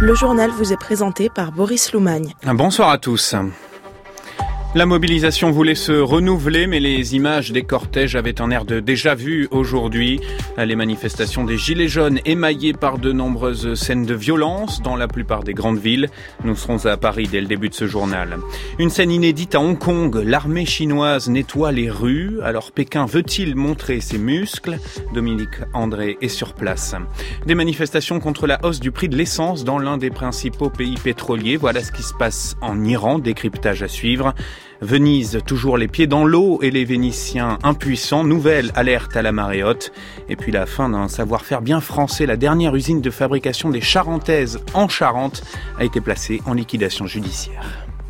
Le journal vous est présenté par Boris Loumagne. Bonsoir à tous. La mobilisation voulait se renouveler, mais les images des cortèges avaient un air de déjà-vu aujourd'hui. Les manifestations des Gilets jaunes émaillées par de nombreuses scènes de violence dans la plupart des grandes villes. Nous serons à Paris dès le début de ce journal. Une scène inédite à Hong Kong. L'armée chinoise nettoie les rues. Alors Pékin veut-il montrer ses muscles ? Dominique André est sur place. Des manifestations contre la hausse du prix de l'essence dans l'un des principaux pays pétroliers. Voilà ce qui se passe en Iran. Décryptage à suivre. Venise, toujours les pieds dans l'eau et les Vénitiens impuissants. Nouvelle alerte à la marée haute. Et puis la fin d'un savoir-faire bien français. La dernière usine de fabrication des Charentaises en Charente a été placée en liquidation judiciaire.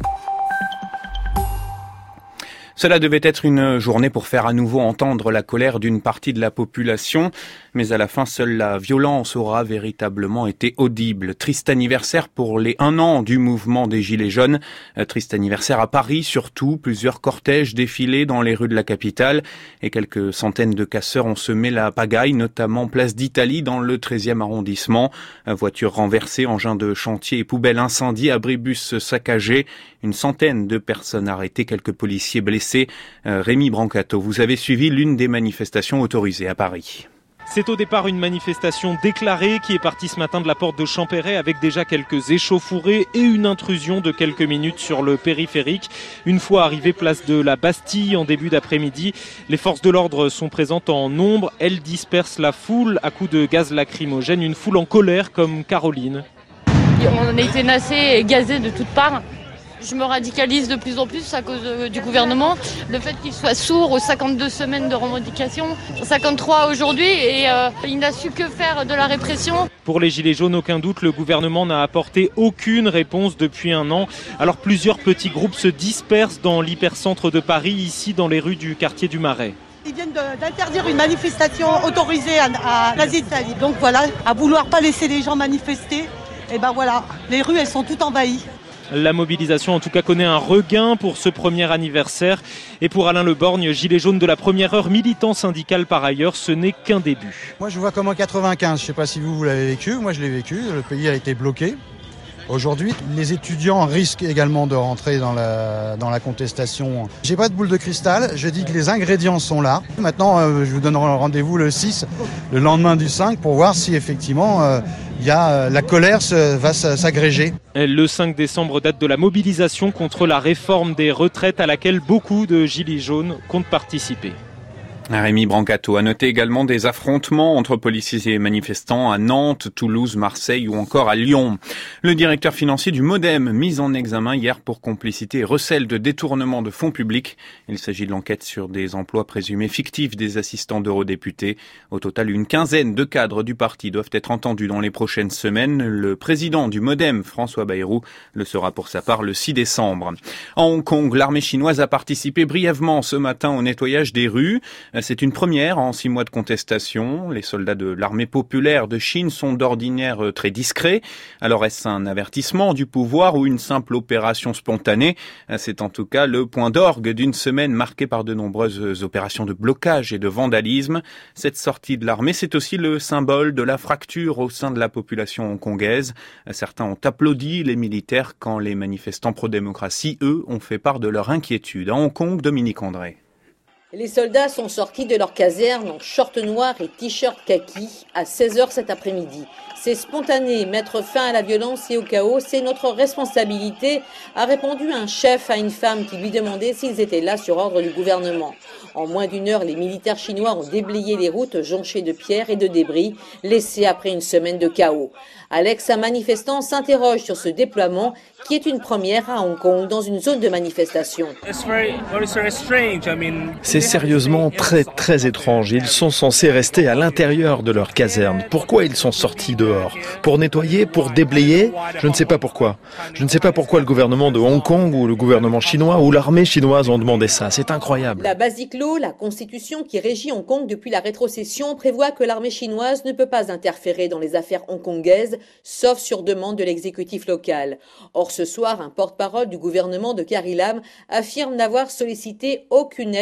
Cela devait être une journée pour faire à nouveau entendre la colère d'une partie de la population, mais à la fin, seule la violence aura véritablement été audible. Triste anniversaire pour les 1 an du mouvement des Gilets jaunes. Triste anniversaire à Paris, surtout. Plusieurs cortèges défilés dans les rues de la capitale et quelques centaines de casseurs ont semé la pagaille, notamment place d'Italie dans le 13e arrondissement. Voitures renversées, engins de chantier et poubelles incendiées, abribus saccagés. Une centaine de personnes arrêtées, quelques policiers blessés. Rémi Brancato, vous avez suivi l'une des manifestations autorisées à Paris. C'est au départ une manifestation déclarée qui est partie ce matin de la porte de Champéret avec déjà quelques échauffourées et une intrusion de quelques minutes sur le périphérique. Une fois arrivée place de la Bastille en début d'après-midi, les forces de l'ordre sont présentes en nombre. Elles dispersent la foule à coups de gaz lacrymogène, une foule en colère comme Caroline. On a été nassés et gazés de toutes parts. Je me radicalise de plus en plus à cause du gouvernement. Le fait qu'il soit sourd aux 52 semaines de revendication, 53 aujourd'hui, et il n'a su que faire de la répression. Pour les Gilets jaunes, aucun doute, le gouvernement n'a apporté aucune réponse depuis 1 an. Alors plusieurs petits groupes se dispersent dans l'hypercentre de Paris, ici dans les rues du quartier du Marais. Ils viennent d'interdire une manifestation autorisée à Place d'Italie. Donc voilà, à vouloir pas laisser les gens manifester, et ben voilà, les rues elles sont toutes envahies. La mobilisation en tout cas connaît un regain pour ce premier anniversaire. Et pour Alain Le Borgne, gilet jaune de la première heure, militant syndical par ailleurs, ce n'est qu'un début. Moi je vois comme en 95, je ne sais pas si vous l'avez vécu, moi je l'ai vécu, le pays a été bloqué. Aujourd'hui, les étudiants risquent également de rentrer dans la contestation. J'ai pas de boule de cristal, je dis que les ingrédients sont là. Maintenant, je vous donne rendez-vous le 6, le lendemain du 5, pour voir si effectivement la colère va s'agréger. Le 5 décembre date de la mobilisation contre la réforme des retraites à laquelle beaucoup de gilets jaunes comptent participer. Rémi Brancato a noté également des affrontements entre policiers et manifestants à Nantes, Toulouse, Marseille ou encore à Lyon. Le directeur financier du MoDem, mis en examen hier pour complicité et recel de détournement de fonds publics. Il s'agit de l'enquête sur des emplois présumés fictifs des assistants d'eurodéputés. Au total, une quinzaine de cadres du parti doivent être entendus dans les prochaines semaines. Le président du MoDem, François Bayrou, le sera pour sa part le 6 décembre. En Hong Kong, l'armée chinoise a participé brièvement ce matin au nettoyage des rues. C'est une première en 6 mois de contestation. Les soldats de l'armée populaire de Chine sont d'ordinaire très discrets. Alors est-ce un avertissement du pouvoir ou une simple opération spontanée ? C'est en tout cas le point d'orgue d'une semaine marquée par de nombreuses opérations de blocage et de vandalisme. Cette sortie de l'armée, c'est aussi le symbole de la fracture au sein de la population hongkongaise. Certains ont applaudi les militaires quand les manifestants pro-démocratie, eux, ont fait part de leur inquiétude. À Hong Kong, Dominique André. Les soldats sont sortis de leur caserne en short noir et t-shirt kaki à 16h cet après-midi. C'est spontané, mettre fin à la violence et au chaos, c'est notre responsabilité, a répondu un chef à une femme qui lui demandait s'ils étaient là sur ordre du gouvernement. En moins d'1 heure, les militaires chinois ont déblayé les routes jonchées de pierres et de débris, laissées après une semaine de chaos. Alex, un manifestant, s'interroge sur ce déploiement qui est une première à Hong Kong dans une zone de manifestation. C'est sérieusement très étrange. Ils sont censés rester à l'intérieur de leur caserne. Pourquoi ils sont sortis dehors ? Pour nettoyer, pour déblayer ? Je ne sais pas pourquoi. Je ne sais pas pourquoi le gouvernement de Hong Kong ou le gouvernement chinois ou l'armée chinoise ont demandé ça. C'est incroyable. La Basic Law, la constitution qui régit Hong Kong depuis la rétrocession, prévoit que l'armée chinoise ne peut pas interférer dans les affaires hongkongaises, sauf sur demande de l'exécutif local. Or, ce soir, un porte-parole du gouvernement de Carrie Lam affirme n'avoir sollicité aucune aide de l'armée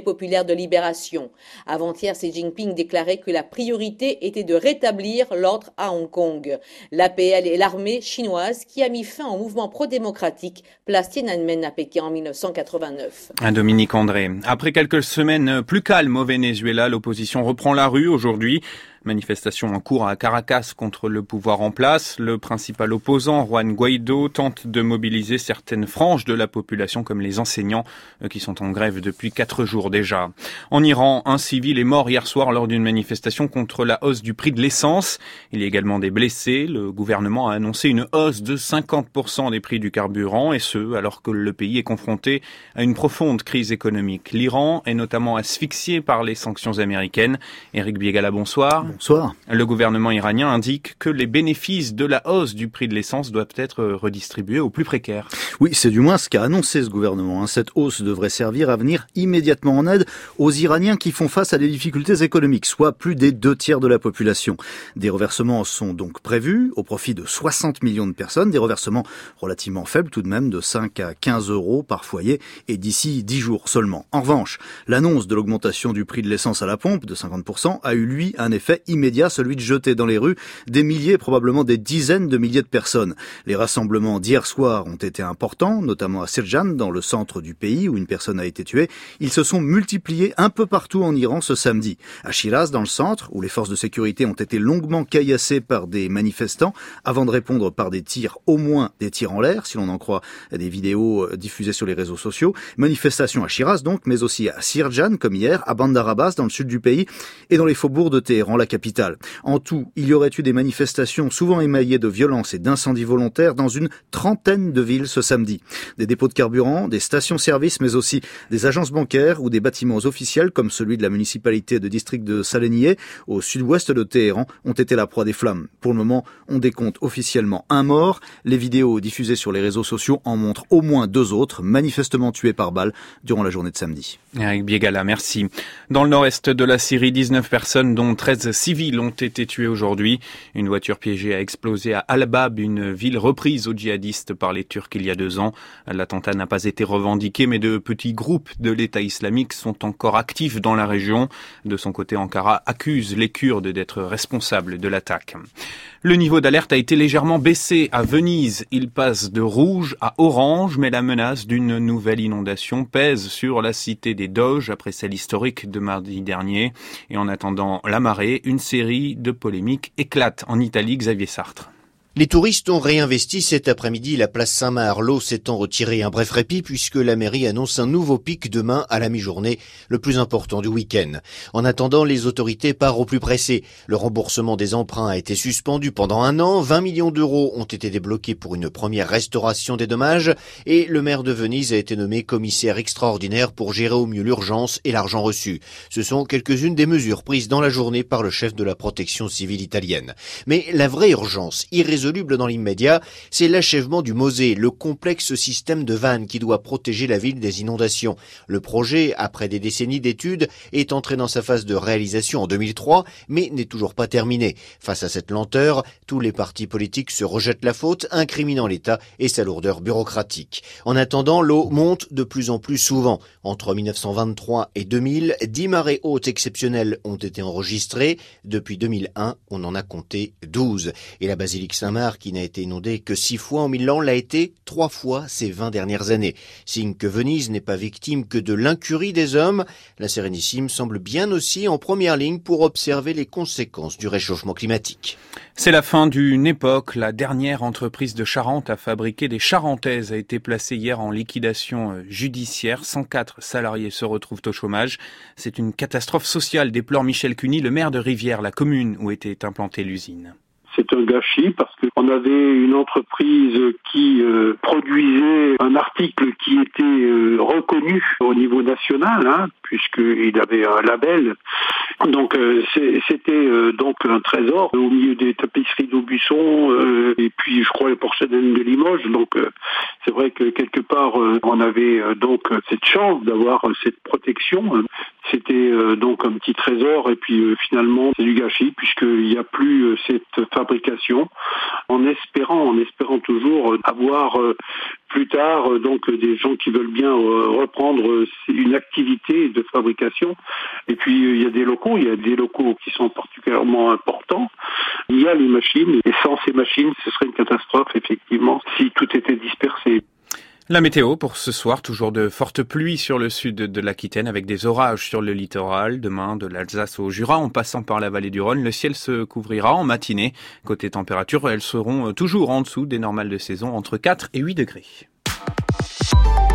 populaire de libération. Avant-hier, Xi Jinping déclarait que la priorité était de rétablir l'ordre à Hong Kong. L'APL est l'armée chinoise qui a mis fin au mouvement pro-démocratique place Tiananmen à Pékin en 1989. Dominique André. Après quelques semaines plus calmes au Venezuela, l'opposition reprend la rue aujourd'hui. Manifestation en cours à Caracas contre le pouvoir en place. Le principal opposant, Juan Guaido, tente de mobiliser certaines franges de la population comme les enseignants qui sont en grève depuis 4 jours déjà. En Iran, un civil est mort hier soir lors d'une manifestation contre la hausse du prix de l'essence. Il y a également des blessés. Le gouvernement a annoncé une hausse de 50% des prix du carburant et ce, alors que le pays est confronté à une profonde crise économique. L'Iran est notamment asphyxié par les sanctions américaines. Éric Biégala, bonsoir. Bonsoir. Le gouvernement iranien indique que les bénéfices de la hausse du prix de l'essence doivent être redistribués aux plus précaires. Oui, c'est du moins ce qu'a annoncé ce gouvernement. Cette hausse devrait servir à venir immédiatement en aide aux Iraniens qui font face à des difficultés économiques, soit plus des 2/3 de la population. Des reversements sont donc prévus au profit de 60 millions de personnes, des reversements relativement faibles tout de même, de 5 à 15 euros par foyer et d'ici 10 jours seulement. En revanche, l'annonce de l'augmentation du prix de l'essence à la pompe de 50% a eu lui un effet immédiat, celui de jeter dans les rues des milliers, probablement des dizaines de milliers de personnes. Les rassemblements d'hier soir ont été importants, notamment à Sirjan, dans le centre du pays où une personne a été tuée. Ils se sont multipliés un peu partout en Iran ce samedi. À Shiraz, dans le centre, où les forces de sécurité ont été longuement caillassées par des manifestants, avant de répondre par des tirs, au moins des tirs en l'air, si l'on en croit des vidéos diffusées sur les réseaux sociaux. Manifestation à Shiraz donc, mais aussi à Sirjan, comme hier, à Bandar Abbas, dans le sud du pays, et dans les faubourgs de Téhéran, la capitale. En tout, il y aurait eu des manifestations souvent émaillées de violences et d'incendies volontaires dans une trentaine de villes ce samedi. Des dépôts de carburant, des stations-service, mais aussi des agences bancaires ou des bâtiments officiels comme celui de la municipalité de district de Saleniye, au sud-ouest de Téhéran, ont été la proie des flammes. Pour le moment, on décompte officiellement un mort. Les vidéos diffusées sur les réseaux sociaux en montrent au moins 2 autres, manifestement tués par balle durant la journée de samedi. Eric Biégala, merci. Dans le nord-est de la Syrie, 19 personnes, dont 13 civils, ont été tués aujourd'hui. Une voiture piégée a explosé à Al-Bab, une ville reprise aux djihadistes par les Turcs il y a 2 ans. L'attentat n'a pas été revendiqué, mais de petits groupes de l'État islamique sont encore actifs dans la région. De son côté, Ankara accuse les Kurdes d'être responsables de l'attaque. Le niveau d'alerte a été légèrement baissé à Venise. Il passe de rouge à orange, mais la menace d'une nouvelle inondation pèse sur la cité des Doges après celle historique de mardi dernier. Et en attendant la marée, une série de polémiques éclate en Italie. Xavier Sartre. Les touristes ont réinvesti cet après-midi la place Saint-Marc, l'eau s'étant retirée un bref répit puisque la mairie annonce un nouveau pic demain à la mi-journée, le plus important du week-end. En attendant, les autorités partent au plus pressé. Le remboursement des emprunts a été suspendu pendant 1 an, 20 millions d'euros ont été débloqués pour une première restauration des dommages et le maire de Venise a été nommé commissaire extraordinaire pour gérer au mieux l'urgence et l'argent reçu. Ce sont quelques-unes des mesures prises dans la journée par le chef de la protection civile italienne. Mais la vraie urgence, irrésoluble dans l'immédiat, c'est l'achèvement du Mosée, le complexe système de vannes qui doit protéger la ville des inondations. Le projet, après des décennies d'études, est entré dans sa phase de réalisation en 2003, mais n'est toujours pas terminé. Face à cette lenteur, tous les partis politiques se rejettent la faute, incriminant l'État et sa lourdeur bureaucratique. En attendant, l'eau monte de plus en plus souvent. Entre 1923 et 2000, 10 marées hautes exceptionnelles ont été enregistrées. Depuis 2001, on en a compté 12. Et la basilique Saint-Marc, qui n'a été inondée que 6 fois en 1000 ans, l'a été 3 fois ces 20 dernières années. Signe que Venise n'est pas victime que de l'incurie des hommes, la Sérénissime semble bien aussi en première ligne pour observer les conséquences du réchauffement climatique. C'est la fin d'une époque. La dernière entreprise de Charente à fabriquer des charentaises a été placée hier en liquidation judiciaire. 104 salariés se retrouvent au chômage. C'est une catastrophe sociale, déplore Michel Cuny, le maire de Rivière, la commune où était implantée l'usine. C'est un gâchis parce qu'on avait une entreprise qui produisait un article qui était reconnu au niveau national, puisqu'il avait un label. Donc c'était donc un trésor au milieu des tapisseries d'Aubusson et puis je crois les porcelaines de Limoges. Donc c'est vrai que quelque part on avait donc cette chance d'avoir cette protection. C'était donc un petit trésor et puis finalement c'est du gâchis puisqu'il n'y a plus cette fameuse fabrication, en espérant toujours avoir plus tard donc des gens qui veulent bien reprendre une activité de fabrication. Et puis il y a des locaux qui sont particulièrement importants. Il y a les machines, et sans ces machines, ce serait une catastrophe effectivement si tout était dispersé. La météo pour ce soir, toujours de fortes pluies sur le sud de l'Aquitaine avec des orages sur le littoral. Demain, de l'Alsace au Jura, en passant par la vallée du Rhône, le ciel se couvrira en matinée. Côté température, elles seront toujours en dessous des normales de saison, entre 4 et 8 degrés.